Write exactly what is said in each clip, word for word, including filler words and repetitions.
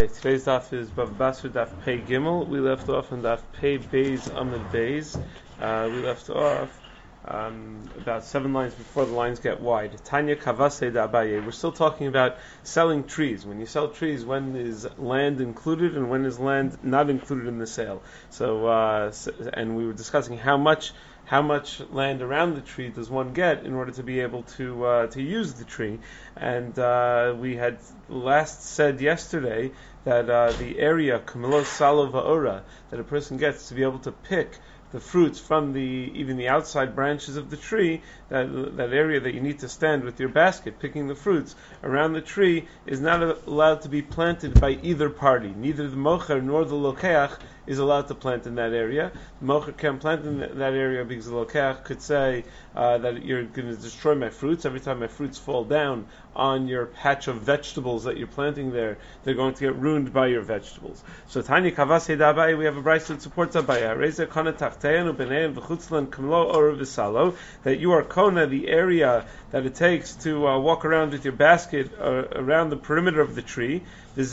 Okay, today's daf is Bava Basra daf Pei Gimel. We left off on daf Pei Beis Amud Beis. Uh, we left off um, about seven lines before the lines get wide. Tanya Kavase da Abaye. We're still talking about selling trees. When you sell trees, when is land included and when is land not included in the sale? So, uh, and we were discussing how much. How much land around the tree does one get in order to be able to uh, to use the tree? And uh, we had last said yesterday that uh, the area Kamilos Salo Va'ora that a person gets to be able to pick the fruits from the even the outside branches of the tree, that that area that you need to stand with your basket picking the fruits around the tree is not allowed to be planted by either party. Neither the mocher nor the lokeach is allowed to plant in that area. The mocher can't plant in that area because the lokeach could say uh, that you're going to destroy my fruits. Every time my fruits fall down on your patch of vegetables that you're planting there, they're going to get ruined by your vegetables. So Tanya Kavase Dabai, we have a brayso that supports Abaya. Reza Kana Tachtean Ubenean V'chutzlan Kamlo Or V'Salo, that you are Kona, the area that it takes to uh, walk around with your basket uh, around the perimeter of the tree. But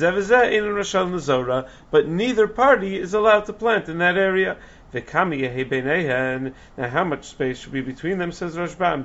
neither party is allowed to plant in that area. Now, how much space should be between them? Says Rashbam.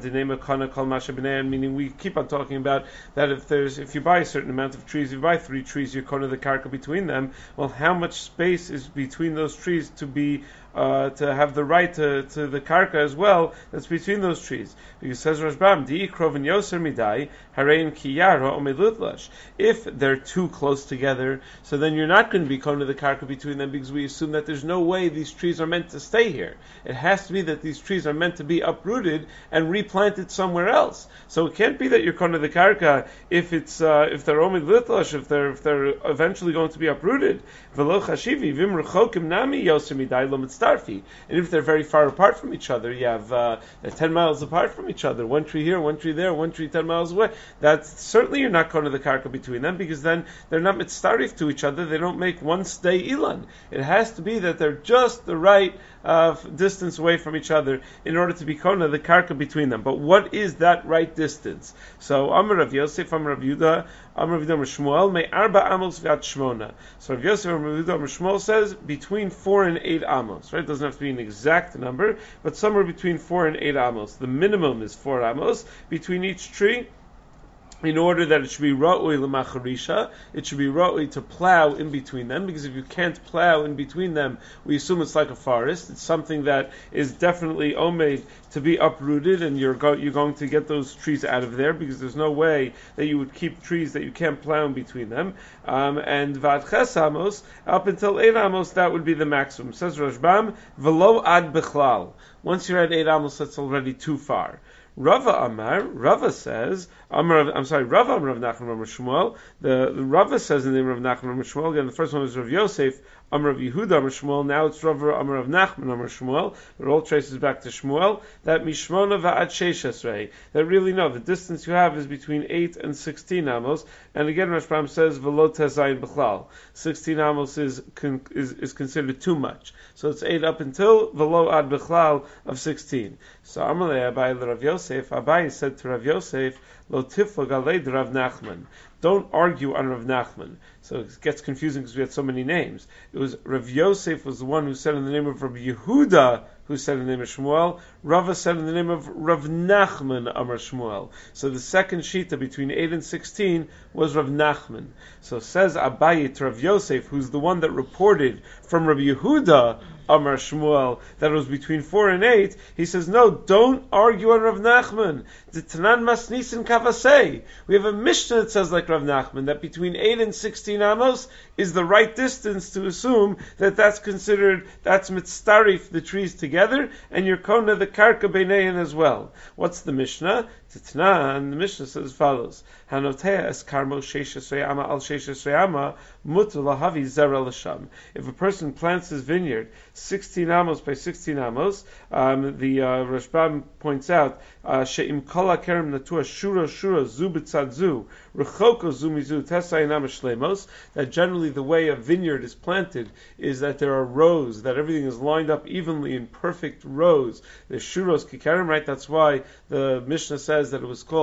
Meaning, we keep on talking about that if there's if you buy a certain amount of trees, if you buy three trees, you're kona the karka between them. Well, how much space is between those trees to be uh, to have the right to, to the karka as well? That's between those trees. Because says Rashbam, yoser midai harein kiyara omedlutlash. If they're too close together, so then you're not going to be kona the karka between them, because we assume that there's no way these trees are meant to stay here. It has to be that these trees are meant to be uprooted and replanted somewhere else. So it can't be that you're kona the karka if it's uh, if they're omedlutlash, if they're if they're eventually going to be uprooted. V'lo chashivi vim rechokim nami yoser midai lo mitzdarfi. And if they're very far apart from each other, you have uh, they're ten miles apart from each other, one tree here, one tree there, one tree ten miles away. That's certainly you're not kona the karka between them, because then they're not mitzdarif to each other. They don't make one stay ilan. It has to be that they're just the right uh, distance away from each other in order to be kona the karka between them. But what is that right distance? So Amar Rav Yosef, Amar Rav Yehuda, Amar Rav Yehuda, Amar Shmuel, me arba amos v'at shmona. So Rav Yosef, Amar Rav Yehuda, Amar Shmuel says between four and eight amos. Right? It doesn't have to be an exact number, but somewhere between four and eight amos. The minimum is four amos between each tree, in order that it should be ra'ui l'macharisha, it should be ra'ui to plow in between them, because if you can't plow in between them, we assume it's like a forest. It's something that is definitely omed to be uprooted, and you're, go- you're going to get those trees out of there, because there's no way that you would keep trees that you can't plow in between them. Um, and vad ches amos, up until eight amos, that would be the maximum. Says Rashbam, v'lo ad bechlal. Once you're at eight amos, that's already too far. Rava Amar, Rava says, Amar, I'm sorry, Rava Amar Rav Nachman Amar Shmuel. The, the Rava says in the name of Rav Nachman Amar Shmuel. Again, the first one was Rav Yosef Amar Rav Yehuda Amar Shmuel. Now it's Rava Amar Rav Nachman Amar Shmuel. It all traces back to Shmuel. That Mishmona va'ad sheish esrei. That really no, the distance you have is between eight and sixteen amos. And again, Rashbam says v'lo tezayin b'chlal. Sixteen amos is, con, is is considered too much. So it's eight up until v'lo ad b'chlal of sixteen. So Amalei Abai Rav Yosef. Abai said to Rav Yosef, Lo tiflag alei Rav Nachman. Don't argue on Rav Nachman. So it gets confusing because we had so many names. It was Rav Yosef was the one who said in the name of Rav Yehuda, who said in the name of Shmuel. Rava said in the name of Rav Nachman Amar Shmuel. So the second shita between eight and sixteen was Rav Nachman. So says Abaye to Rav Yosef, who's the one that reported from Rav Yehuda Amar Shmuel that it was between four and eight. He says, no, don't argue on Rav Nachman. The Tanan Masnisin Kavasei. We have a Mishnah that says like Rav Nachman that between eight and sixteen amos is the right distance to assume that that's considered, that's mitztarif, the trees together, and you're kona the karka beinein as well. What's the Mishnah? Titnan, the Mishnah says as follows: Hanotea es karmo sheishes re'ama al sheishes re'ama mutu lahavi zera l'sham. If a person plants his vineyard sixteen amos by sixteen amos, um, the uh, Rashbam points out she'im kol hakerem natua shura shura zu b'tzad zu rechoko zu mizu tesayinam shlemos. That generally the way a vineyard is planted is that there are rows, that everything is lined up evenly in perfect rows. The shuros kikarim, right? That's why the Mishnah says that it was called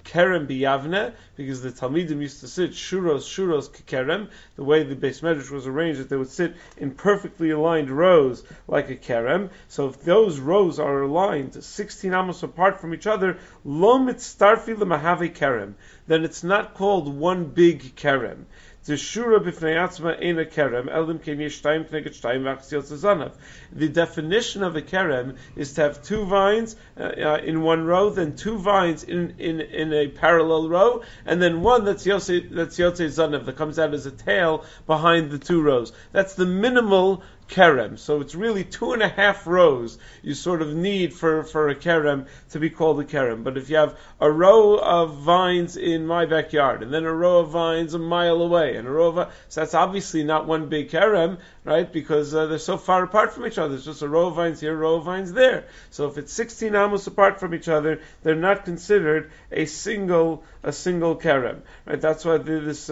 kerem biyavne, because the Talmidim used to sit shuros, shuros kerem, the way the Beis Medrash was arranged, that they would sit in perfectly aligned rows like a kerem. So if those rows are aligned sixteen amos apart from each other, lo mitztarfi lemahave kerem, then it's not called one big kerem. The shura b'fnei atzma ein a kerem, elim ken yesh shtayim k'neged shtayim v'achziot zanav. The definition of a kerem is to have two vines uh, uh, in one row, then two vines in, in, in a parallel row, and then one that's yotze that's yotze zanav, that comes out as a tail behind the two rows. That's the minimal kerem. So it's really two and a half rows you sort of need for, for a kerem to be called a kerem. But if you have a row of vines in my backyard, and then a row of vines a mile away, and a row of, so that's obviously not one big kerem, right? Because uh, they're so far apart from each other. It's just a row of vines here, a row of vines there. So if it's sixteen amos apart from each other, they're not considered a single a single kerem, right? That's why this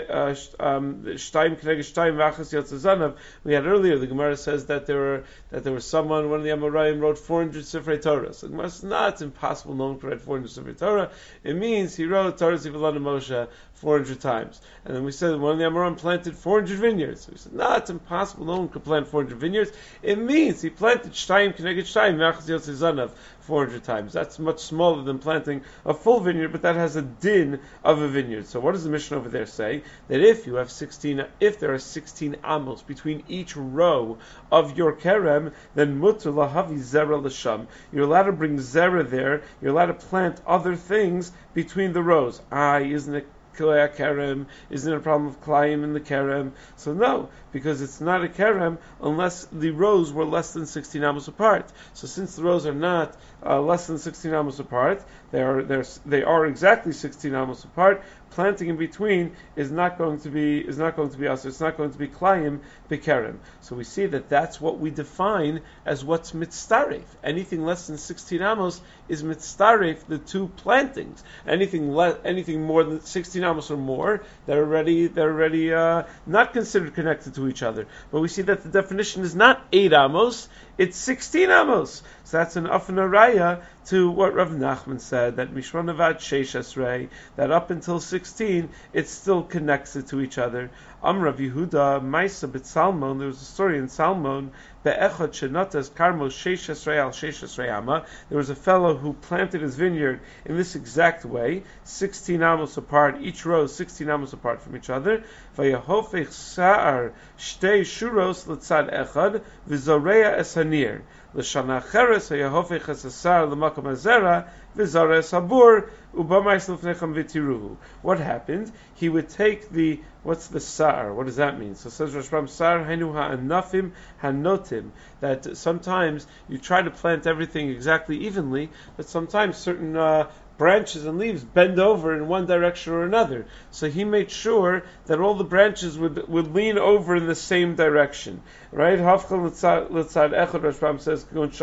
shtaim k'neged shtaim v'achas yotze zanav we had earlier. The Gemara says that there were that there was someone, one of the Amoraim wrote four hundred Sifrei Torah. So the Gemara says, no, it's impossible no one could write four hundred Sifrei Torah. It means he wrote Torah Zivilana Moshe four hundred times. And then we said one of the Amoraim planted four hundred vineyards. So we said, no, it's impossible no one could plant four hundred vineyards. It means he planted Shtayim K'neged Shtayim v'achas yotze zanav four hundred times. That's much smaller than planting a full vineyard, but that has a din of a vineyard. So what does the Mishnah over there say? That if you have sixteen, if there are sixteen amos between each row of your kerem, then mutter lahavi zera l'sham. You're allowed to bring zera there. You're allowed to plant other things between the rows. Ah, isn't it kerem? Isn't it a problem of klayim in the kerem? So no, because it's not a kerem unless the rows were less than sixteen amos apart. So since the rows are not uh, less than sixteen amos apart, they are they are exactly sixteen amos apart. Planting in between is not going to be is not going to be us. It's not going to be klayim bekerem. So we see that that's what we define as what's mitztaref. Anything less than sixteen amos is mitztaref, the two plantings. Anything le- anything more than sixteen amos or more, they're already they're already uh, not considered connected to each other. But we see that the definition is not eight amos, it's sixteen amos. So that's an afna raya to what Rav Nachman said, that Mishron Avad Sheish Esrei, that up until sixteen, it still connects it to each other. Am Rav Yehuda, Maisa Bet Salmon, there was a story in Salmon, Be'echot Shenotas Karmo Sheish Esrei al Sheish Esrei Ama. There was a fellow who planted his vineyard in this exact way, sixteen amos apart, each row sixteen amos apart from each other. Vayahofech Sa'ar Shtei Shuros L'tzad Echad, V'zoreya Es Hanir. L'shana Cheres Vayahofech Esasar L'makom Azera, V'zara Es Habur, Ubamais L'fnechem V'tiruhu. What happened? He would take the, what's the Sa'ar? What does that mean? So says Rashbam, Sa'ar Hainu Ha'anafim Hanotim, that sometimes you try to plant everything exactly evenly, but sometimes certain uh, branches and leaves bend over in one direction or another. So he made sure that all the branches would would lean over in the same direction. Right? Hafchal Litzad Echad, Rashbam says,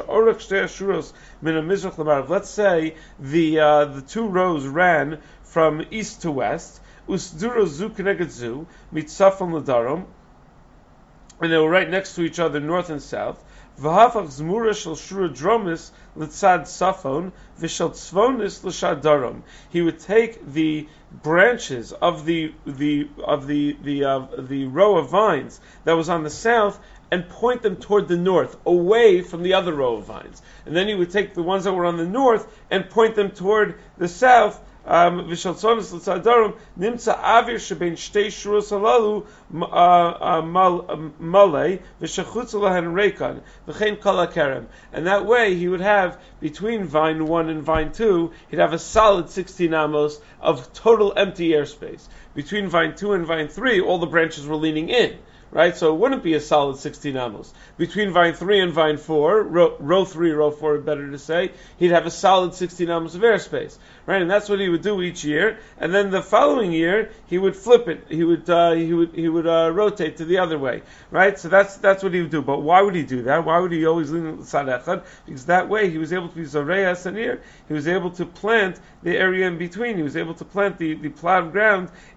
let's say the uh, the two rows ran from east to west, Usduro zu k'neged zu, mitzafon l'darom, and they were right next to each other, north and south. V'hafach zmura shel shura dromis l'tzad safon, v'shel tzvonis l'shad darom. He would take the branches of the the of the the uh, the row of vines that was on the south and point them toward the north, away from the other row of vines. And then he would take the ones that were on the north and point them toward the south. Um, Vishaltzonis l'tzadarum nimtza avir shebein shtei shuros halalu malei v'shachutz lahen reikan v'chein kol hakerem. And that way he would have between vine one and vine two, he'd have a solid sixteen amos of total empty airspace. Between vine two and vine three, all the branches were leaning in. Right, so it wouldn't be a solid sixteen amos. Between vine three and vine four, row, row three, row four, better to say, he'd have a solid sixteen amos of airspace. Right, and that's what he would do each year. And then the following year, he would flip it. He would uh, he would he would uh, rotate to the other way. Right, so that's that's what he would do. But why would he do that? Why would he always lean l'tzad echad? Because that way he was able to be zoreya sanir. He was able to plant the area in between. He was able to plant the, the plowed ground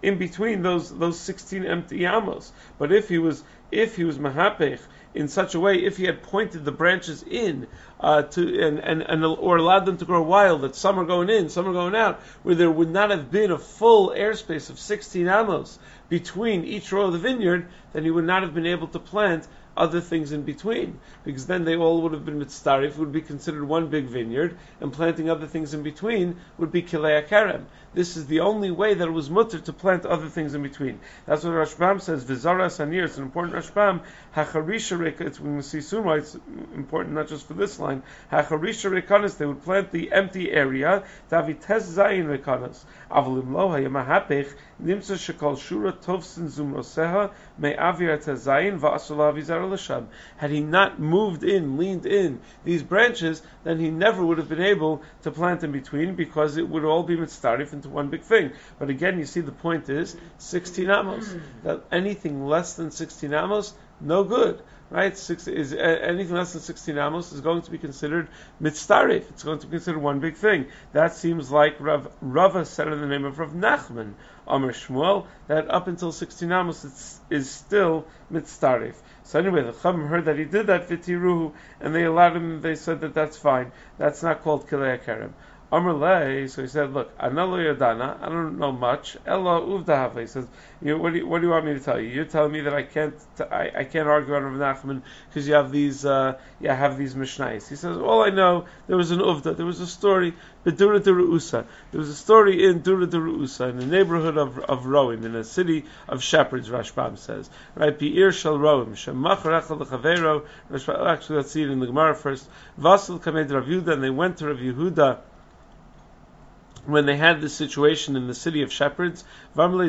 in between those those sixteen empty amos. But if he was if he was mahapech in such a way, if he had pointed the branches in uh, to and, and, and or allowed them to grow wild, that some are going in, some are going out, where there would not have been a full airspace of sixteen amos between each row of the vineyard, then he would not have been able to plant other things in between, because then they all would have been mitzdarif, would be considered one big vineyard, and planting other things in between would be kilei karem. This is the only way that it was mutter to plant other things in between. That's what Rashbam says. V'zara sanir. It's an important Rashbam. Hacharisha reka. It's when we see suma. It's important not just for this line. Hacharisha rekanas. They would plant the empty area. Davites zayin rekanas. Avalim lo hayamahapech nimsa shekol shura tovsin zumroseha me'avir tazayin va'asula v'zara l'sham. Had he not moved in, leaned in these branches, then he never would have been able to plant in between, because it would all be mitzdarif into one big thing. But again, you see the point is sixteen amos. That anything less than sixteen amos, no good. Right? Six, is uh, anything less than sixteen amos is going to be considered mitzdarif. It's going to be considered one big thing. That seems like Rav Rava said in the name of Rav Nachman, Amar Shmuel, that up until sixteen amos it's, is still mitzdarif. So anyway, the Chacham heard that he did that v'tiruhu, and they allowed him. They said that that's fine. That's not called kilei karem. Amar lei, so he said, look, analo yadana, I don't know much. Ella uvdahava. He says, you know, what do you, what do you want me to tell you? You're telling me that I can't, I, I can't argue on Rav Nachman because you have these, uh, you have these mishnayos. He says, all I know, there was an uvda, there was a story, bedura deruusa. There was a story in Dura deruusa, in the neighborhood of of Roim, in a city of shepherds. Rashbam says, right? Be'ir shel Roim, shemach rechel lechavero. Actually, let's see it in the Gemara first. Vasil kamed Rav Yehuda, and they went to Rav Yehuda when they had this situation in the city of shepherds. And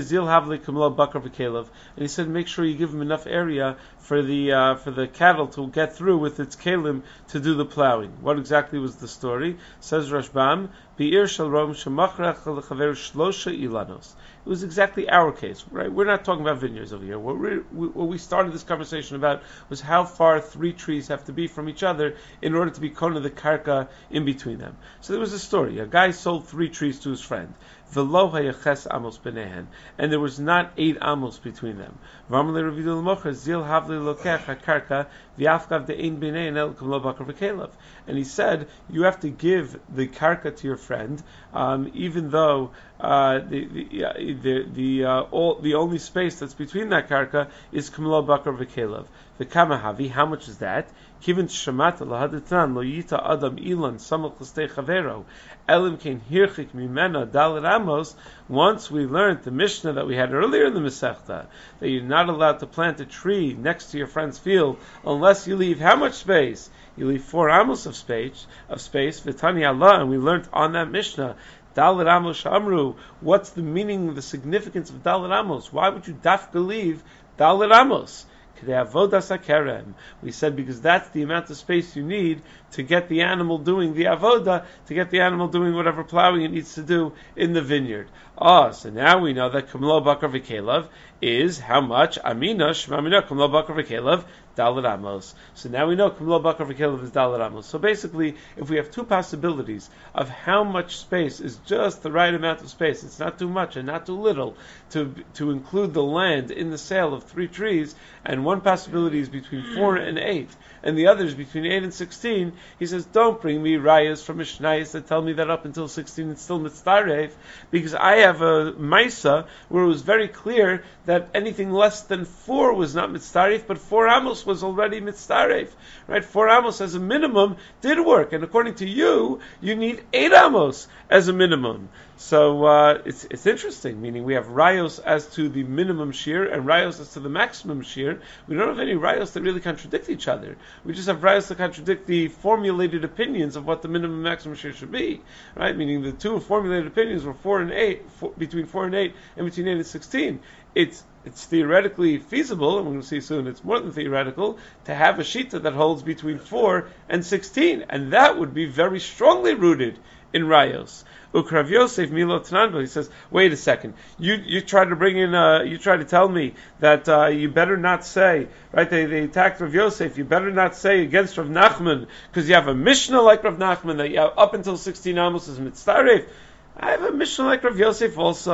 he said, make sure you give him enough area for the uh, for the cattle to get through with its kalim to do the plowing. What exactly was the story? Says Rashbam, Be'ir shel Rom shemachrach lechaver shlosha ilanos. It was exactly our case, right? We're not talking about vineyards over here. What, we, what we started this conversation about was how far three trees have to be from each other in order to be kona the karka in between them. So there was a story. A guy sold three trees to his friend. V'lo hayaches amos benehen, and there was not eight amos between them. V'amle revidu l'mocher zil havli lokech hakarka v'afkav de'ein benehen el kamlo bakar v'kelev. And he said, you have to give the karka to your friend, um, even though uh, the the uh, the the, uh, all, the only space that's between that karka is kamlo bakar v'kelev. The kamahavi, how much is that? Kivin shamata lahadetran lo yita adam ilan samach l'stei chavero elim kein hirchik mimena dalet amos. Once we learned the Mishnah that we had earlier in the Masechta, that you're not allowed to plant a tree next to your friend's field unless you leave how much space? You leave four amos of space. Of space. V'tani Allah, and we learned on that Mishnah. Dalet amos amru. What's the meaning, the significance of dalet amos? Why would you dafka leave dalet amos? We said because that's the amount of space you need to get the animal doing the avoda, to get the animal doing whatever plowing it needs to do in the vineyard. Ah, so now we know that kamlo bakar v'kelev is how much? Amina shmamina kamlo bakar v'kelev dalet amos. So now we know kamlo bakar v'kelev is dalet amos. So basically, if we have two possibilities of how much space is just the right amount of space, it's not too much and not too little to to include the land in the sale of three trees, and one possibility is between four and eight, and the other is between eight and sixteen. He says, don't bring me rayas from Mishnayos that tell me that up until sixteen it's still mitzdaref, because I have a Maisa where it was very clear that anything less than four was not mitzdaref, but four amos was already mitzdaref. Right? Four amos as a minimum did work, and according to you, you need eight amos as a minimum. So uh, it's it's interesting, meaning we have rayos as to the minimum shear and rayos as to the maximum shear. We don't have any rayos that really contradict each other. We just have rayos that contradict the formulated opinions of what the minimum and maximum shear should be, right? Meaning the two formulated opinions were four and eight, four, between four and eight, and between eight and sixteen. It's it's theoretically feasible, and we're going to see soon it's more than theoretical, to have a shita that holds between four and sixteen, and that would be very strongly rooted in rayos. Ukrav Yosef Milo Tananba, he says, wait a second, you you try to bring in, uh, you try to tell me that uh, you better not say, right, they, they attacked Rav Yosef, you better not say against Rav Nachman, because you have a Mishnah like Rav Nachman, that you have up until sixteen amos is mitzdaref. I have a Mishnah like Rav Yosef also,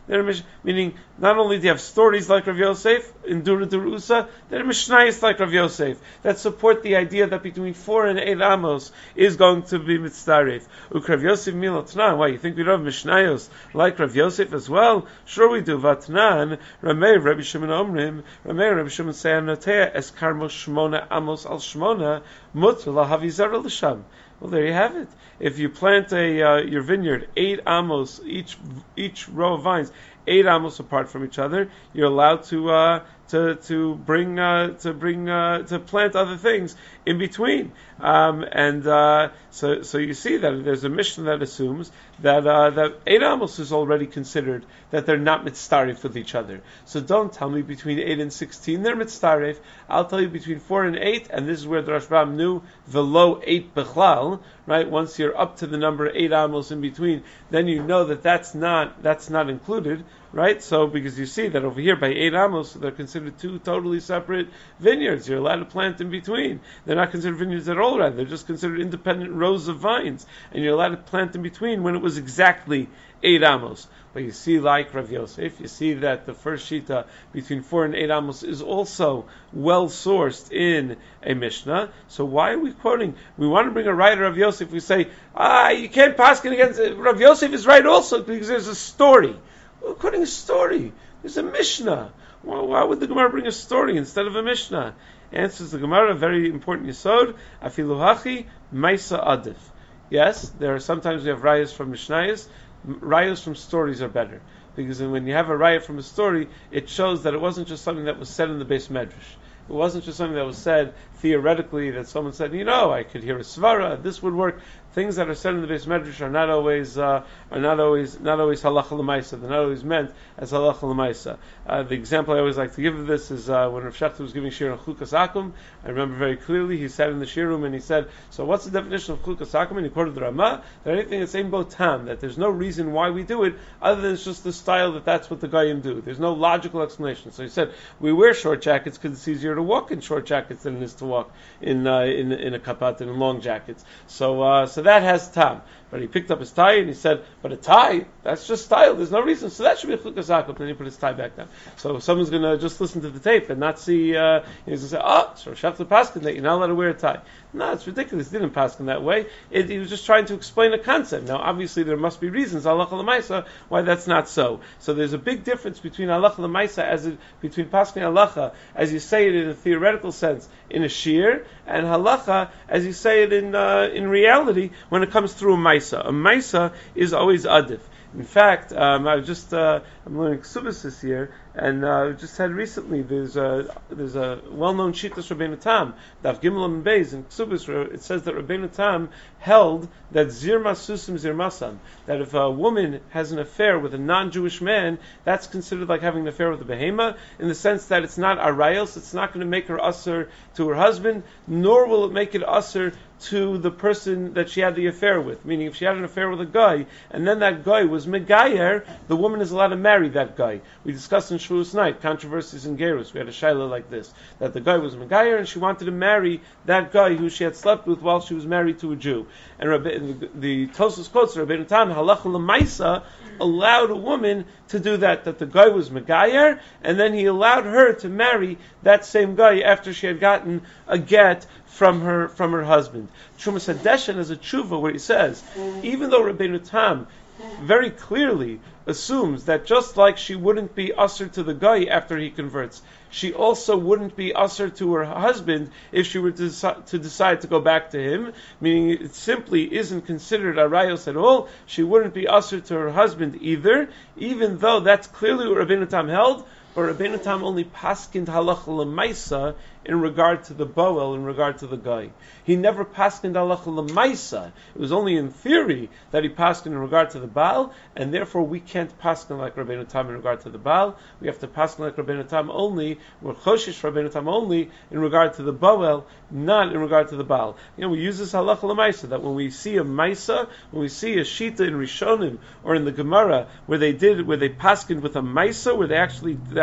They're mish- meaning not only do you have stories like Rav Yosef in Dura Durusa, they're mishnayos like Rav Yosef that support the idea that between four and eight amos is going to be mitzdaref. Rav Yosef milotnan. Why you think we don't have mishnayos like Rav Yosef as well? Sure we do. Vatnan Ramei Rabbi Shimon Omrim Ramei Rabbi Shimon say anotea es karmo shmona amos al shmona mutter lahavizar l'sham. Well, there you have it. If you plant a uh, your vineyard eight amos each each row of vines, eight amos apart from each other, you're allowed to uh, to to bring uh, to bring uh, to plant other things in between. Um, and uh, so so you see that there's a mission that assumes that uh, that eight amos is already considered that they're not mitztaref with each other. So don't tell me between eight and sixteen they're mitztaref. I'll tell you between four and eight, and this is where the Rashbam knew the low eight bechlal. Right, once you're up to the number eight amos in between, then you know that that's not that's not included. Right, so because you see that over here by eight amos they're considered two totally separate vineyards. You're allowed to plant in between. They're not considered vineyards at all. Right, they're just considered independent rows of vines, and you're allowed to plant in between when it was exactly eight amos. But you see, like Rav Yosef, you see that the first shita between four and eight amos is also well sourced in a Mishnah. So why are we quoting? We want to bring a writer of Yosef. We say, ah, you can't pass it against Rav Yosef is right also because there's a story. We're quoting a story. There's a Mishnah. Well, why would the Gemara bring a story instead of a Mishnah? Answers the Gemara, a very important yesod. Afilu hachi maisa adif. Yes, there are sometimes we have rayas from Mishnayos. Rayos from stories are better. Because when you have a raya from a story, it shows that it wasn't just something that was said in the Beis Medrash. It wasn't just something that was said theoretically that someone said, you know, I could hear a svara, this would work. Things that are said in the Beis Medrash are not always uh, are not always not always halacha l'maisa. They're not always meant as halacha l'maisa. Uh, the example I always like to give of this is uh, when Rav Shechter was giving shir on chukas akum. I remember very clearly he sat in the shir room and he said, "So what's the definition of chukas akum?" And he quoted the Ramah that anything that's same botam, that there's no reason why we do it other than it's just the style that that's what the goyim do. There's no logical explanation. So he said we wear short jackets because it's easier to walk in short jackets than it is to walk in uh, in in a kapat and in long jackets. So uh, so that has tam. But he picked up his tie and he said, but a tie, that's just style, there's no reason, so that should be a chukas akum. Then he put his tie back down. So someone's going to just listen to the tape and not see, uh, he's going to say, oh, so Shafter Paskin that you're not allowed to wear a tie. No, it's ridiculous, he didn't Paskin that way. It, he was just trying to explain a concept. Now, obviously, there must be reasons, halacha l'maisa, why that's not so. So there's a big difference between halacha l'maisa, as it, between Paskin and halacha, as you say it in a theoretical sense, in a shir, and halacha, as you say it in uh, in reality, when it comes through a maisa. A maisa is always adif. In fact, um, I was just uh, I'm learning Ksubis this year, and uh, just had recently there's a there's a well-known Shittas Rabbeinu Tam, Daf Gimel and Beis in Ksubis. It says that Rabbeinu Tam held that zirma susim zirmasam, that if a woman has an affair with a non-Jewish man, that's considered like having an affair with a behema, in the sense that it's not arayos, it's not going to make her usher to her husband, nor will it make it usher to the person that she had the affair with. Meaning, if she had an affair with a guy, and then that guy was megayer, the woman is allowed to marry that guy. We discussed in Shavuos night, controversies in Gerus. We had a shaila like this, that the guy was megayer, and she wanted to marry that guy who she had slept with while she was married to a Jew. And Rabbi, the, the Tosfos quotes Rabbeinu Tam, halacha l'maisa, allowed a woman to do that, that the guy was megayer, and then he allowed her to marry that same guy after she had gotten a get from her from her husband. Trumas Hadeshen has a tshuva where he says, even though Rabbeinu Tam very clearly assumes that just like she wouldn't be usher to the guy after he converts, she also wouldn't be usher to her husband if she were to, deci- to decide to go back to him, meaning it simply isn't considered arayos at all. She wouldn't be usher to her husband either, even though that's clearly what Rabbeinu Tam held. But Rabbeinu Tam only paskind halacha l'maisa in regard to the boel, in regard to the guy. He never paskind halacha l'maisa. It was only in theory that he paskind in regard to the Baal, and therefore we can't paskind like Rabbeinu Tam in regard to the Baal. We have to paskind like Rabbeinu Tam only, we're choshish Rabbeinu Tam only in regard to the boel, not in regard to the Baal. You know, we use this halacha l'maisa, that when we see a maisa, when we see a shita in Rishonim, or in the Gemara, where they did, where they paskind with a maisa, where they actually, they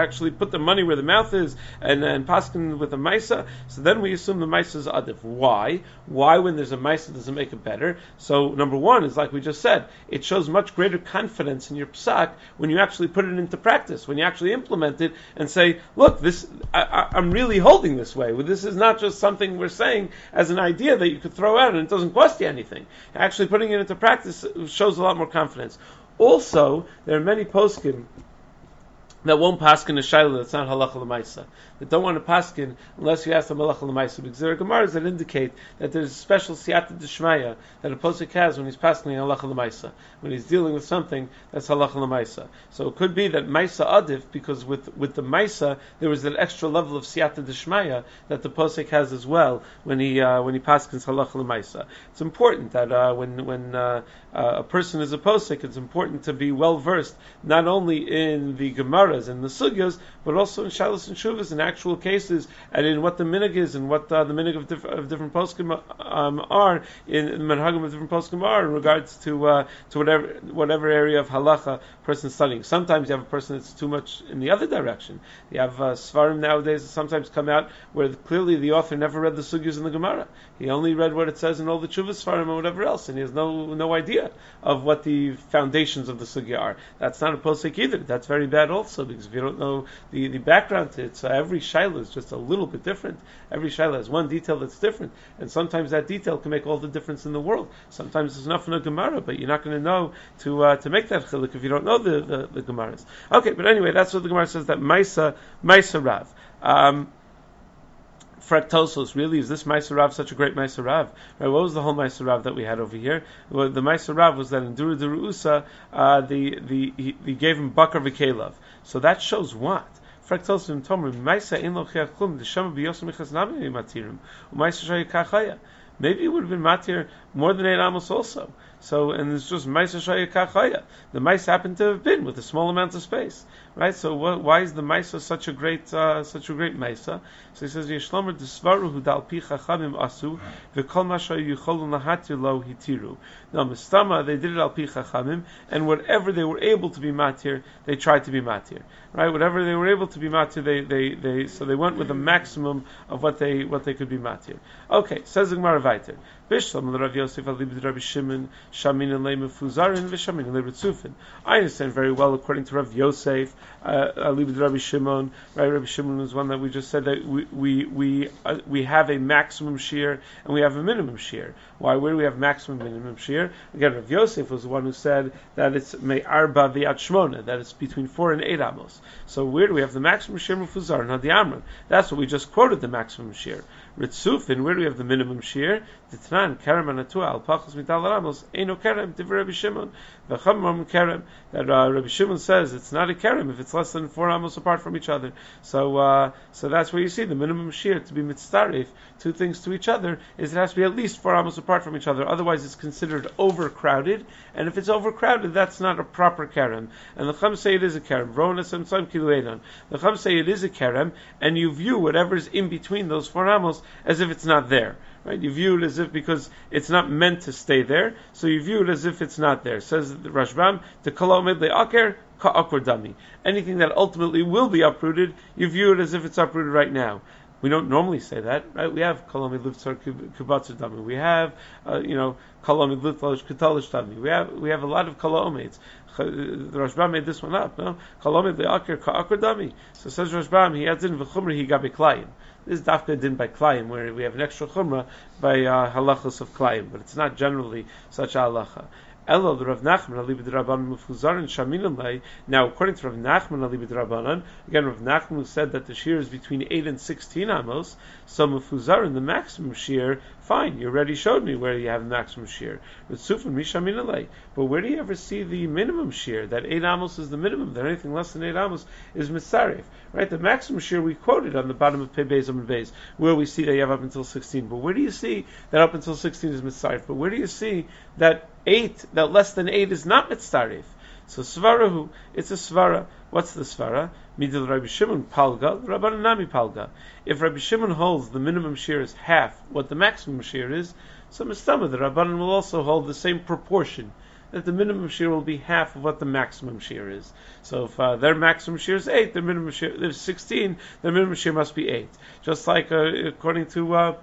actually put the money where the mouth is and and paskin with a maisa, so then we assume the maisa is adif. Why? Why when there's a maisa does it make it better? So number one is like we just said, it shows much greater confidence in your psak when you actually put it into practice, when you actually implement it and say, look, this I, I, I'm really holding this way. Well, this is not just something we're saying as an idea that you could throw out and it doesn't cost you anything. Actually putting it into practice shows a lot more confidence. Also, there are many poskim that won't paskin a shayla that's not halacha l'maisa. That don't want to paskin unless you ask them halacha l'maisa. Because there are gemaras that indicate that there's a special siyata d'shmaya that a posik has when he's paskin halacha l'maisa, when he's dealing with something that's halacha l'maisa. So it could be that maisa adif, because with with the maisa there was that extra level of siyata d'shmaya that the posik has as well when he uh, when he paskins halacha l'maisa. It's important that uh, when when uh, uh, a person is a posik, it's important to be well versed not only in the gemara and the sugyas, but also in shalos and shuvas, in actual cases, and in what the minig is, and what uh, the minig of, diff- of different poskim um, are, in, in the manhagim of different poskim are, in regards to uh, to whatever whatever area of halacha person studying. Sometimes you have a person that's too much in the other direction. You have uh, svarim nowadays that sometimes come out where clearly the author never read the sugyas in the Gemara. He only read what it says in all the chuvas svarim and whatever else, and he has no no idea of what the foundations of the sugya are. That's not a posik either. That's very bad also, because if you don't know the, the background to it, so every shaila is just a little bit different. Every shaila has one detail that's different, and sometimes that detail can make all the difference in the world. Sometimes there's enough in a Gemara, but you're not going to know to uh, to make that chiluk if you don't know the, the, the Gemaras. Okay, but anyway, that's what the Gemara says, that Maisa, Maisa Rav. Um, Fraktosos, really, is this Maisa Rav such a great Maisa Rav? Right, what was the whole Maisa Rav that we had over here? Well, the Maisa Rav was that in Dura Dura Usa, uh, the, the, he, he gave him Bakar V'Kelev. So that shows what? Fraktosos in Tomer, Maisa in Lochiach Klum, the Shema B'Yosem Echas Nami Matirim, Maisa Shaya Kachaya. Maybe it would have been matir more than eight amos also. So, and it's just Maisa Shaya Kachaya. The mice happened to have been with a small amount of space, right? So, wh- why is the Maisa such a great, uh, such a great Maisa? So he says, Yeshlomer Desvaru Hu Dal Pi Chachamim Asu V'Kol Masha Yucholu Nahatir Lo Hitiru. Now, Mistama, they did it Al Pi Chachamim, and whatever they were able to be matir, they tried to be matir, right? Whatever they were able to be matir, they, they, they, so they went with the maximum of what they, what they could be matir. Okay, says the Gemara weiter. Bishlam Rav Yosef Alibid Rabbi Shimon Shamin and Leim Fuzarin V'Shamin and Leim Tzufin. I understand very well, according to Rav Yosef uh, Alibid Rabbi Shimon. Right, Rabbi Shimon was one that we just said that we we we uh, we have a maximum shear and we have a minimum shear. Why? Where do we have maximum minimum shear? Again, Rav Yosef was the one who said that it's me arba v'yad shmona, that it's between four and eight amos. So where do we have the maximum shear Mufuzar? Not the Amran. That's what we just quoted, the maximum shear. Ritzufin, where do we have the minimum shear? Titnan kerem anatua al pachos mital ramos eno kerem divrei Rabbi Shimon v'chamram kerem. That uh, Rabbi Shimon says it's not a kerem if it's less than four amos apart from each other. So uh, so that's where you see the minimum shear to be mitzaref, two things to each other, is it has to be at least four amos apart from each other. Otherwise, it's considered overcrowded, and if it's overcrowded, that's not a proper kerem. And the Chum say it is a kerem. The Chum say it is a kerem, and you view whatever's in between those four amos as if it's not there. Right? You view it as if, because it's not meant to stay there, so you view it as if it's not there. Says the Rashbam, the kolomid le'aker ka'akur dami. Anything that ultimately will be uprooted, you view it as if it's uprooted right now. We don't normally say that, right? We have kolomid livtzar kubatzer dami. We have, uh, you know, kolomid livtzar ketalish dami. We have, we have a lot of kolomids. The Rashbam made this one up, no? Kolomid le'aker ka'akur dami. So says Rashbam, he adds in v'chumri he gabi klayim. This is dafka din by klayim, where we have an extra chumrah by uh, halachas of klayim, but it's not generally such a halacha. Elo the Rav Nachman Ali b'Drabanan Mufuzarin Shaminim Lei. Now, according to Rav Nachman Ali b'Drabanan, again Rav Nachman who said that the shear is between eight and sixteen amos. So Mufuzarin, the maximum shear, fine. You already showed me where you have the maximum shear. But Sufan Mishamin Lei. But where do you ever see the minimum shear? That eight amos is the minimum. That anything less than eight amos is mitzaref. Right? The maximum shear we quoted on the bottom of Pei Beis Amud Beis, where we see that you have up until sixteen. But where do you see that up until sixteen is mitzaref? But where do you see that eight, that less than eight is not mitzaref? So svarahu, it's a svara. What's the svara? Midil Rabbi Shimon palga, Rabbanan nami palga. If Rabbi Shimon holds the minimum shear is half what the maximum shear is, so mistama the Rabbanan will also hold the same proportion that the minimum shear will be half of what the maximum shear is. So if uh, their maximum shear is eight, their minimum shear is sixteen, their minimum shear must be eight. Just like uh, according to uh,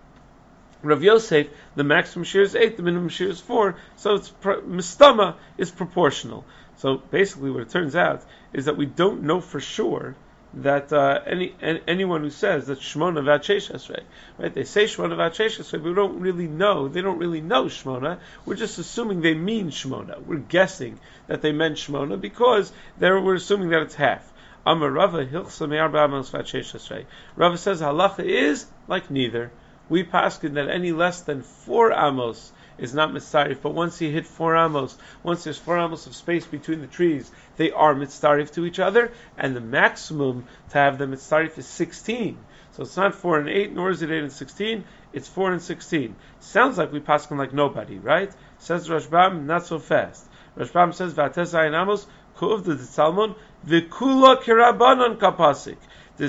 Rav Yosef, the maximum shear is eight, the minimum shear is four, so it's pro- mistama is proportional. So basically what it turns out is that we don't know for sure that uh, any, any anyone who says that Shmona Vat Sheish Esrei, right? They say Shmona Vat Sheish Esrei, but we don't really know. They don't really know Shmona. We're just assuming they mean Shmona. We're guessing that they meant Shmona because we're assuming that it's half. Amar Rava Hilchsa Me'arba Amos Vat Sheish Esrei. Rava says halacha is like neither. We paskin that any less than four amos is not mitzarif, but once you hit four amos, once there's four amos of space between the trees, they are mitzarif to each other, and the maximum to have them mitzarif is sixteen. So it's not four and eight, nor is it eight and sixteen, it's four and sixteen. Sounds like we paskin like nobody, right? Says Rashbam, not so fast. Rashbam says, V'atezai amos, ku'uv the tzalmon, v'kula kirabanon kapasik. The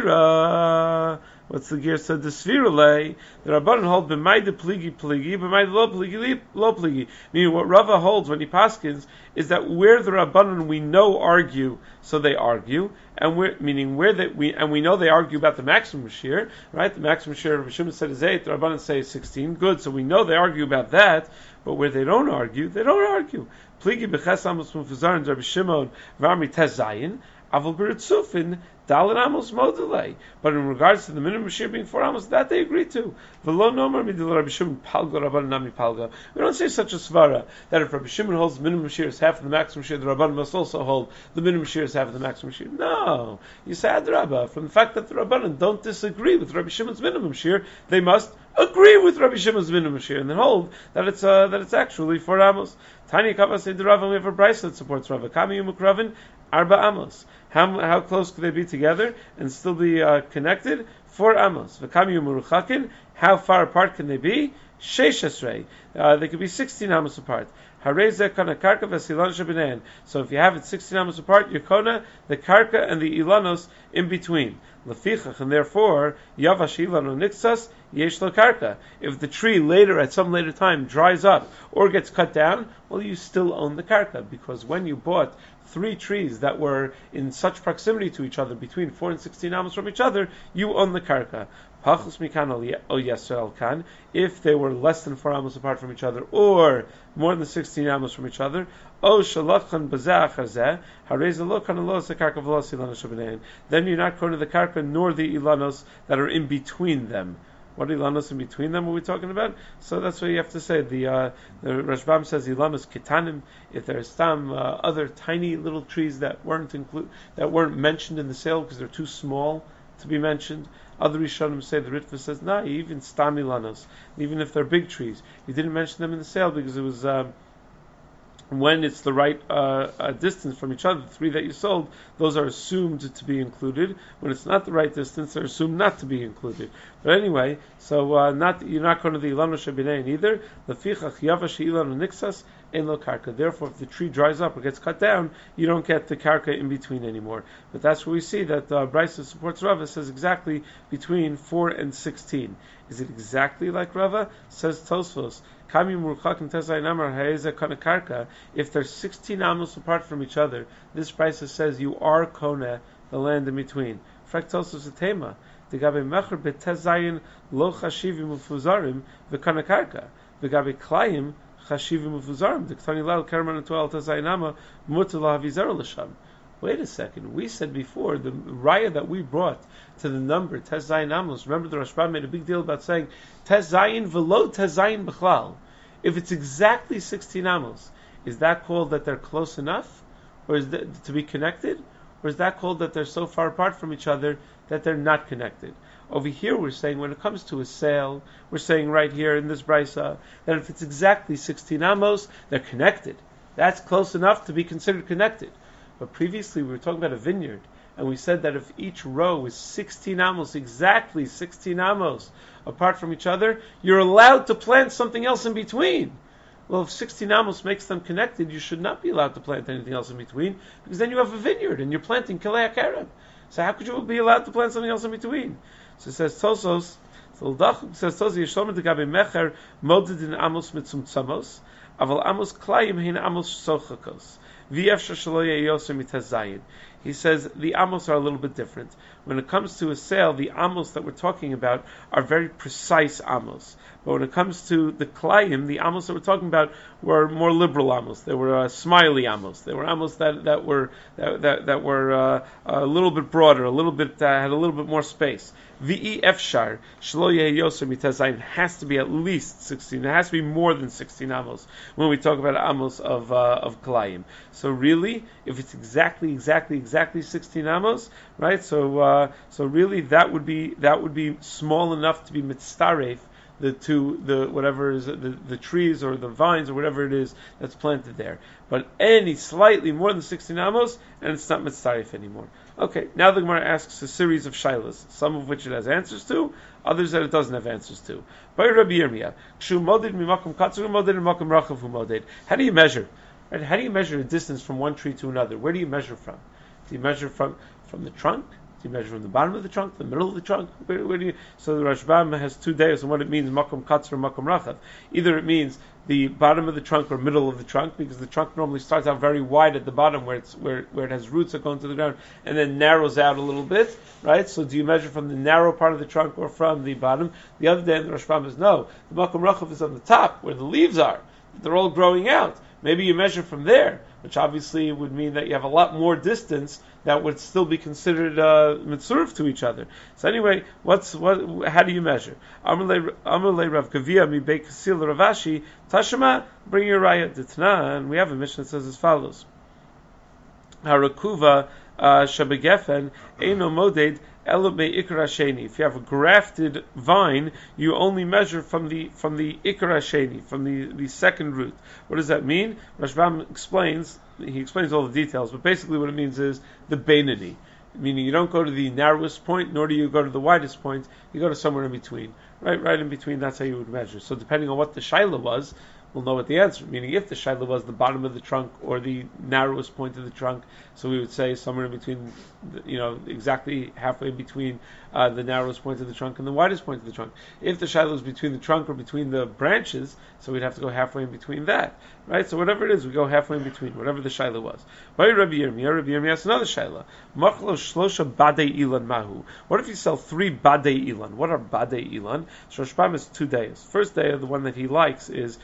svira, what's the gear? So the svira lay, the Rabbanan hold b'mayde pligi pligi, b'mayde lo pligi lo pligi. Meaning what Rava holds when he paskins is that where the Rabbanan we know argue, so they argue, and where meaning where that we and we know they argue about the maximum shear, right? The maximum shear of Shimon said is eight, the Rabbanan say is sixteen. Good, so we know they argue about that, but where they don't argue, they don't argue. Pligi b'ches amos mufuzar Rabbi Shimon v'amri tez zayin. Avol b'ritzufin dalet amos modelay. But in regards to the minimum shear being four amos, that they agree to. V'lo nomar midil Rabbi Shimon palga Rabbanan nami palga. We don't say such a svara that if Rabbi Shimon holds the minimum shear is half of the maximum shear, the Rabbanan must also hold the minimum shear is half of the maximum shear. No, you say adrabah. From the fact that the Rabbanan don't disagree with Rabbi Shimon's minimum shear, they must agree with Rabbi Shimon's minimum shear and then hold that it's uh, that it's actually four amos. Tiny kavas in the Rava, we have a brayso that supports Rava. Kami umukravin arba amos. How how close could they be together and still be uh, connected? Four amos. V'kami umuruchakin. How far apart can they be? Sheish esrei. Uh, they could be sixteen amos apart. Harezeh kana karka v'silan shabinein. So if you have it sixteen amos apart, you're kona the karka and the ilanos in between. Lefichach, and therefore yavash ilano nixas yesh lo karka. If the tree later, at some later time, dries up or gets cut down, well, you still own the karka, because when you bought three trees that were in such proximity to each other, between four and sixteen amos from each other, you own the karka. Pachus mikan o yesrael kan, if they were less than four amos apart from each other, or more than sixteen amos from each other, o shalachan bazeh achazeh, harei lo kan lo se karka v'lo ilanos shabenein. Then you're not going to the karka nor the ilanos that are in between them. What ilanos in between them are we talking about? So that's what you have to say. The uh, the Rashbam says ilanos kitanim. If there's some uh, other tiny little trees that weren't include that weren't mentioned in the sale because they're too small to be mentioned. Other Rishonim say the Ritva says nah, even stam ilanos, even if they're big trees, you didn't mention them in the sale because it was. Um, when it's the right uh, uh, distance from each other, the three that you sold, those are assumed to be included. When it's not the right distance, they're assumed not to be included. But anyway, so uh, not you're not going to the ilano shebinein either. Lefichach yavash ilano nixas ein lo karka. Therefore, if the tree dries up or gets cut down, you don't get the karka in between anymore. But that's where we see that uh, Brisa supports Rava, says exactly between four and sixteen. Is it exactly like Rava? Says Tosfos. If they're sixteen amos apart from each other, this Brisa says you are kona, the land in between. Fraktosos atema. Degabe mecher betezayin lo chashivim ufuzarim v'kana karka. Degabe klayim chashivim ufuzarim. Dektani lal kerman atual tezayinama mutala havizar l'sham. Wait a second. We said before the raya that we brought to the number Tez Zayin Amos. Remember, the Rashbam made a big deal about saying Tez Zayin velo Tez Zayin b'chlal. If it's exactly sixteen amos, is that called that they're close enough, or is that to be connected, or is that called that they're so far apart from each other that they're not connected? Over here, we're saying when it comes to a sale, we're saying right here in this brisa that if it's exactly sixteen amos, they're connected. That's close enough to be considered connected. But previously we were talking about a vineyard, and we said that if each row is sixteen amos, exactly sixteen amos apart from each other, you're allowed to plant something else in between. Well, if sixteen amos makes them connected, you should not be allowed to plant anything else in between, because then you have a vineyard and you're planting Kilei HaKerem. So how could you be allowed to plant something else in between? So it says Tosos, so says Tosos, Yeshlomet Degabe Mecher Moded in Amos Mitzum Tzamos. Aval amos klayim hein amos sochakos. V'yefshar shelo yeyoser mitazayin. He says the amos are a little bit different. When it comes to a sale, the amos that we're talking about are very precise amos. But when it comes to the klayim, the amos that we're talking about were more liberal amos. They were uh, smiley amos. They were amos that, that were that that, that were uh, a little bit broader, a little bit uh, had a little bit more space. V'i efshar shelo yeyoser mitazayin has to be at least sixteen. It has to be more than sixteen amos when we talk about amos of uh, of klayim. So really, if it's exactly exactly exactly sixteen amos, right? So uh, so really that would be that would be small enough to be mitzaref the two the whatever is the, the trees or the vines or whatever it is that's planted there. But any slightly more than sixteen amos and it's not mitzaref anymore. Okay, now the Gemara asks a series of shaylas, some of which it has answers to, others that it doesn't have answers to. By Rabbi Yirmiyah, how do you measure? Right? How do you measure a distance from one tree to another? Where do you measure from? Do you measure from from the trunk? Do you measure from the bottom of the trunk, the middle of the trunk? Where, where do you? So the Rashbam has two days on what it means, makom katzer, makom rachav. Either it means the bottom of the trunk or middle of the trunk, because the trunk normally starts out very wide at the bottom, where it's where where it has roots that go into the ground, and then narrows out a little bit, right? So do you measure from the narrow part of the trunk or from the bottom? The other day, the Rashbam is no. The makom rachav is on the top, where the leaves are. They're all growing out. Maybe you measure from there, which obviously would mean that you have a lot more distance that would still be considered uh, mitzurf to each other. So anyway, what's what? How do you measure? Amalei Rav Kavia mi Beit Kasil Ravashi Tashema. Bring your raya d'Tana, and we have a mission that says as follows: Harakuva shabegefen eino moded. If you have a grafted vine, you only measure from the from the ikar hasheni, from the, the second root. What does that mean? Rashbam explains. He explains all the details, but basically what it means is the beinani, meaning you don't go to the narrowest point, nor do you go to the widest point. You go to somewhere in between, right? Right in between. That's how you would measure. So depending on what the shaila was, we'll know what the answer. Meaning, if the shaila was the bottom of the trunk or the narrowest point of the trunk, so we would say somewhere in between, you know, exactly halfway between uh, the narrowest point of the trunk and the widest point of the trunk. If the shaila was between the trunk or between the branches, so we'd have to go halfway in between that, right? So whatever it is, we go halfway in between, whatever the shaila was. By Rabbi Yirmiyah, Rabbi Yirmiyah has another shaila. Machlo shlosha badei ilan mahu. What if you sell three badei ilan? What are badei ilan? Shoshpam is two days. First day, the one that he likes is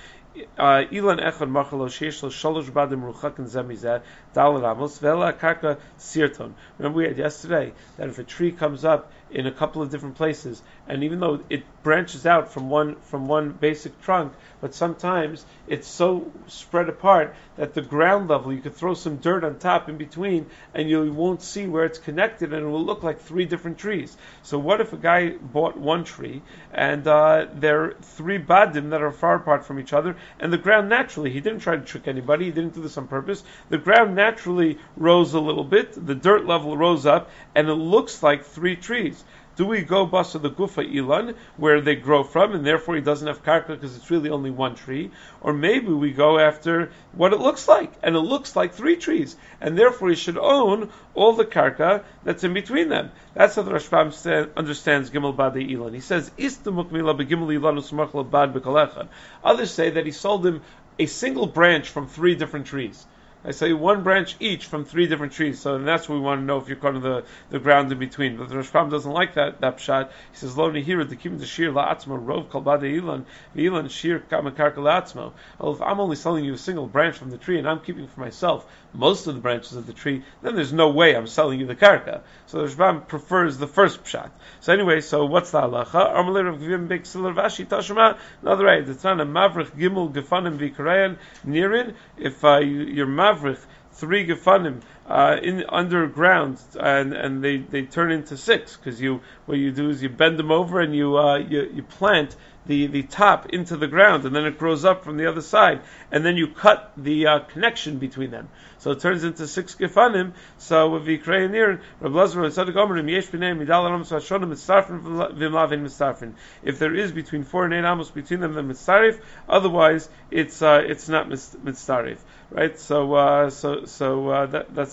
Ilan echad machalo sheish lo shalosh badim ruchakin zemizeh dal ramos vela karka sirton. Remember we had yesterday that if a tree comes up in a couple of different places, and even though it branches out from one from one basic trunk, but sometimes it's so spread apart that the ground level, you could throw some dirt on top in between, and you won't see where it's connected, and it will look like three different trees. So what if a guy bought one tree, and uh, there are three badim that are far apart from each other, and the ground naturally, he didn't try to trick anybody, he didn't do this on purpose, the ground naturally rose a little bit, the dirt level rose up, and it looks like three trees. Do we go basa the gufa ilan, where they grow from, and therefore he doesn't have karka because it's really only one tree? Or maybe we go after what it looks like, and it looks like three trees, and therefore he should own all the karka that's in between them. That's how the Rashbam stand, understands gimel badei ilan. He says, Ista mukmila begimel ilan usmach bad bekalechad. Others say that he sold him a single branch from three different trees. I say one branch each from three different trees. So that's what we want to know if you're cutting the, the ground in between. But the Rashbam doesn't like that that pshat. He says, "Lo nihira dekim the shir la'atzmo rov kol badei ilan v'ilan shir kamakarka la'atzmo." Well, if I'm only selling you a single branch from the tree and I'm keeping for myself most of the branches of the tree, then there's no way I'm selling you the karka. So the Rashbam prefers the first pshat. So anyway, so what's the halacha? Amalei Rav Givim Beit Kasil Ravashi Tashma. Another way, the Tana Mavrich Gimel Gefanim V'Karayan Nirin. If uh, you, you're Mavrich three gefanim uh, in underground, and and they, they turn into six, because you what you do is you bend them over and you uh, you, you plant the, the top into the ground, and then it grows up from the other side, and then you cut the uh, connection between them, so it turns into six gefanim. So with Vikrei Nir, Reb Lazar and Tzadok Omerim yesh b'nei midal amos v'ashonim mitzarfin v'mlavin mitzarfin. If there is between four and eight amos between them, then mitzarif. Otherwise, it's uh, it's not mitzarif. Right, so uh, so so uh, that, that's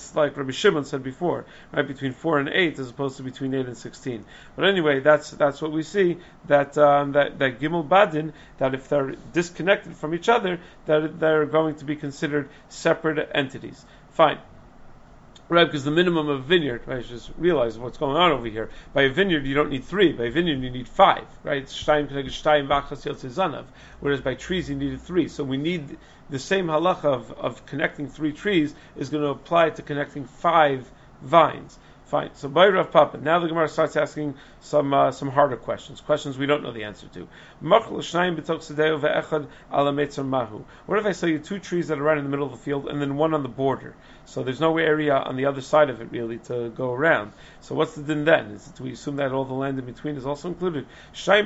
that's like Rabbi Shimon said before, right? Between four and eight, as opposed to between eight and sixteen. But anyway, that's that's what we see, that um, that that Gimel Badin, that if they're disconnected from each other, that they're going to be considered separate entities. Fine. Right, because the minimum of a vineyard, right, just realize what's going on over here. By a vineyard, you don't need three. By a vineyard, you need five, right? Whereas by trees, you needed three. So we need the same halacha of, of connecting three trees is going to apply to connecting five vines. Fine. So by Rav Papa, now the Gemara starts asking some uh, some harder questions, questions we don't know the answer to. What if I sell you two trees that are right in the middle of the field and then one on the border? So there's no area on the other side of it really to go around. So what's the din then? Is it, do we assume that all the land in between is also included? What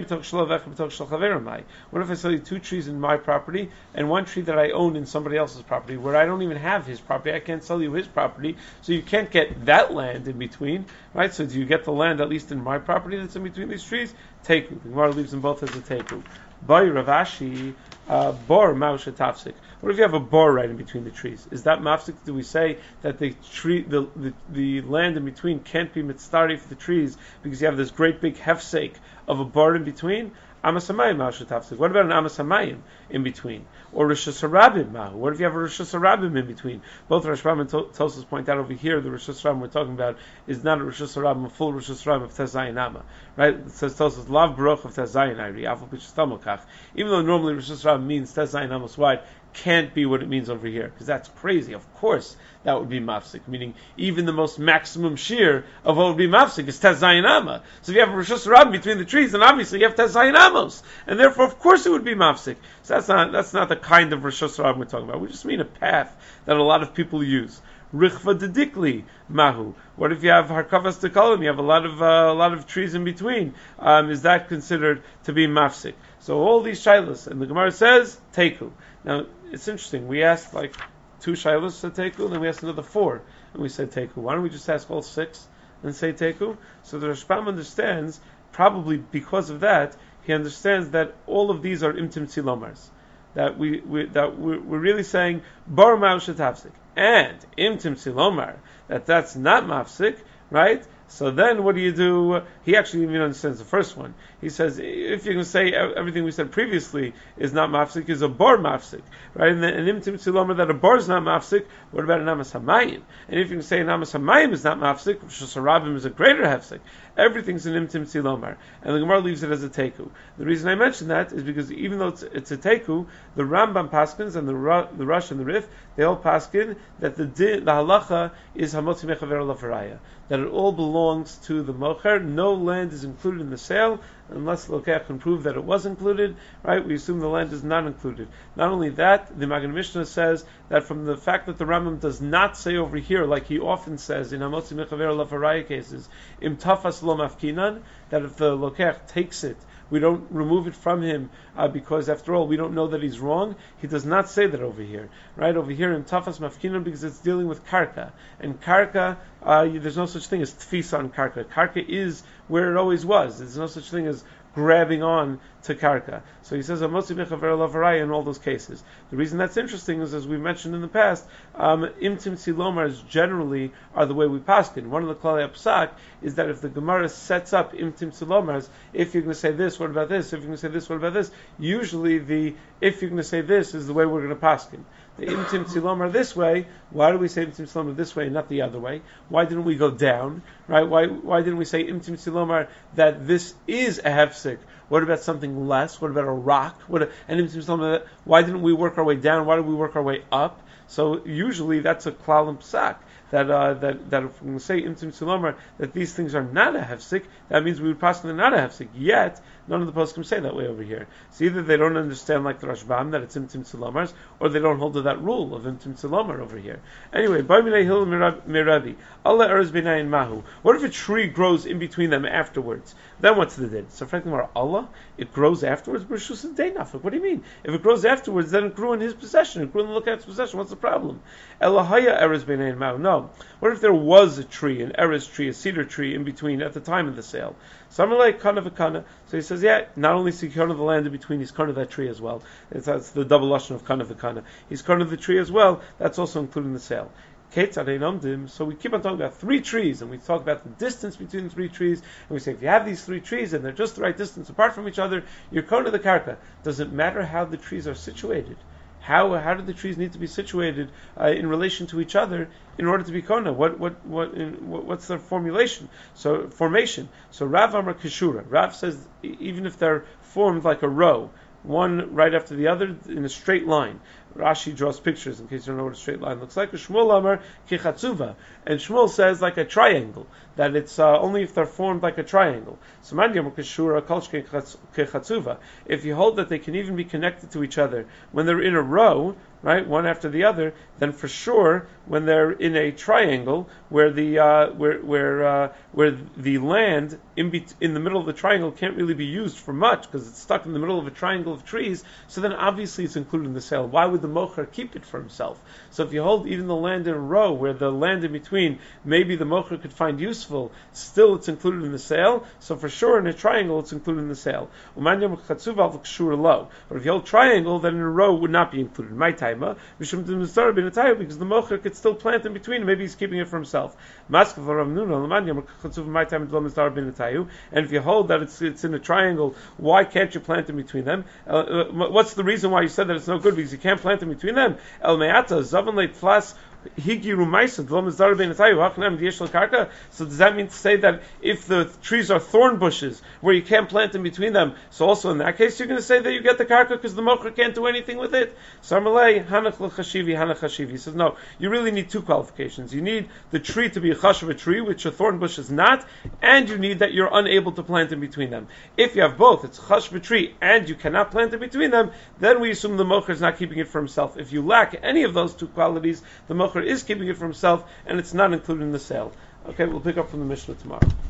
if I sell you two trees in my property and one tree that I own in somebody else's property, where I don't even have his property? I can't sell you his property, so you can't get that land in between, right? So do you get the land at least in my property that's in between these trees? Teku. The Gemara leaves them both as a teku. By Ravashi, uh, bor mausha tafsik. What if you have a bor right in between the trees? Is that mafsik? Do we say that the tree, the, the the land in between can't be mitztari for the trees because you have this great big hefsek of a bor in between? Amasamayim mausha tafsik. What about an amasamayim in between? Or Rishus Harabim mahu? What if you have a Rishus Harabim in between? Both Rashbam and Tosfos point out over here the Rishus Harabim we're talking about is not a Rishus Harabim, a full Rishus Harabim of Tezayin Amma. Right? It says Tosfos, Lav Baruch of Tezayin Ayri, Afal Pichus Tamokach. Even though normally Rishus Harabim means Tezayin Amos wide, can't be what it means over here, because that's crazy. Of course, that would be mafsik, meaning even the most maximum shear of what would be mafsik is Tez Zayin Amma. So if you have a Rishus Harabim between the trees, then obviously you have Tez Zayin Amos, and therefore, of course, it would be mafsik. So that's not that's not the kind of Rishus Harabim we're talking about. We just mean a path that a lot of people use. Richva dedikli mahu. What if you have harkavas dekalim? You have a lot of uh, a lot of trees in between. Um, is that considered to be mafsik? So all these shilas, and the Gemara says teku. Now it's interesting. We asked like two shilas to teku, and then we asked another four, and we said teku. Why don't we just ask all six and say teku? So the Rashbam understands, probably because of that, he understands that all of these are imtim tzilomars. That we, we that we're, we're really saying bar ma'ushat hafsik and imtim tzilomar, that that's not mafsik, right? So then what do you do? He actually even understands the first one. He says, if you're going to say everything we said previously is not mafsik, is a bar mafsik, right? And an imtim tzilomar that a bar is not mafsik, what about an amas hamayim? And if you can say an amas hamayim is not mafsik, Rishus Harabim is a greater hefsik. Everything's an imtim tzilomar. And the Gemara leaves it as a teku. The reason I mention that is because even though it's, it's a teku, the Rambam paskins and the the Rush and the Rif, they all paskin that the the halacha is hamotzi mechaver lavaraya, that it all belongs to the mocher. No land is included in the sale unless the lokech can prove that it was included. Right? We assume the land is not included. Not only that, the Magen Mishnah says that from the fact that the Rambam does not say over here, like he often says in hamotzi mechaver lavaraya cases, im tafas lo mafkinan, that if the lokech takes it, we don't remove it from him uh, because, after all, we don't know that he's wrong. He does not say that over here, right? Over here in Tafas Mafkinan, because it's dealing with karka, and karka, uh, there's no such thing as tfisa on karka. Karka is where it always was. There's no such thing as grabbing on to karka. So he says amotzi mechaver lavaraya in all those cases. The reason that's interesting is, as we mentioned in the past, um, imtim tzilomars generally are the way we paskin. One of the klalei psak is that if the Gemara sets up imtim tzilomars, if you're going to say this, what about this? If you're going to say this, what about this? Usually the if you're going to say this is the way we're going to paskin. The imtim tzilomar this way. Why do we say imtim tzilomar this way and not the other way? Why didn't we go down? Right? Why why didn't we say imtim tzilomar that this is a hefsek? What about something less? What about a rock? What a, and imtim tzilomar? Why didn't we work our way down? Why did we work our way up? So usually that's a klal and psak. That uh, that that if we're going to say imtim tzilomar that these things are not a hefsek, that means we would pass them not a hefsek. Yet none of the poskim say that way over here. So either they don't understand like the Rashbam that it's imtim tzilomars, or they don't hold to that rule of imtim tzilomar over here. Anyway, b'minei hil mirabi Allah eres b'nayin mahu. What if a tree grows in between them afterwards? Then what's the din? So frankly, Allah, it grows afterwards. B'rishus day nafik. What do you mean? If it grows afterwards, then it grew in his possession. It grew in the lookat's possession. What's the problem? Elahaya eres b'nayin mahu. No. What if there was a tree, an eres tree, a cedar tree in between at the time of the sale? Some are like kana v'kana. So he says, yeah, not only is he kana the land in between, he's kana that tree as well. It's, that's the double lashon of kana v'kana. He's kana the tree as well. That's also including the sale. So we keep on talking about three trees, and we talk about the distance between the three trees, and we say if you have these three trees and they're just the right distance apart from each other, you're kona the karka. Does it matter how the trees are situated? How how do the trees need to be situated uh, in relation to each other in order to be kona? What what what, in, what what's their formulation? So formation. So Rav Amar Kishura. Rav says even if they're formed like a row, one right after the other in a straight line. Rashi draws pictures in case you don't know what a straight line looks like. Shmuel Amar Kichatzuva, and Shmuel says like a triangle, that it's uh, only if they're formed like a triangle. So Mandiyam Kishura Kolch Kichatzuva. If you hold that they can even be connected to each other when they're in a row, right, one after the other, then for sure when they're in a triangle where the uh, where where uh, where the land in be- in the middle of the triangle can't really be used for much because it's stuck in the middle of a triangle of trees, so then obviously it's included in the sale. Why would the mocher keep it for himself? So if you hold even the land in a row where the land in between maybe the mocher could find useful, still it's included in the sale. So for sure in a triangle it's included in the sale. But if you hold triangle, then in a row would not be included. My taima, because the mocher could still plant in between. Maybe he's keeping it for himself. And if you hold that it's it's in a triangle, why can't you plant in between them? Uh, what's the reason why you said that it's no good? Because you can't plant in between them. El me'ata zavan le'tflas higiru ma'isa dvom mizdar ben atayu hachnam diyesh l'karka. So does that mean to say that if the trees are thorn bushes where you can't plant in between them, so also in that case you're going to say that you get the karka because the mocher can't do anything with it? Sarmalei hanach l'chashivi hanach chashivi. He says no. You really need two qualifications. You need the tree to be a chash of a tree, which a thorn bush is not, and you need that you're unable to plant in between them. If you have both, it's a chash of a tree, and you cannot plant in between them, then we assume the mocher is not keeping it for himself. If you lack any of those two qualities, the mocher is keeping it for himself, and it's not included in the sale. Okay, we'll pick up from the Mishnah tomorrow.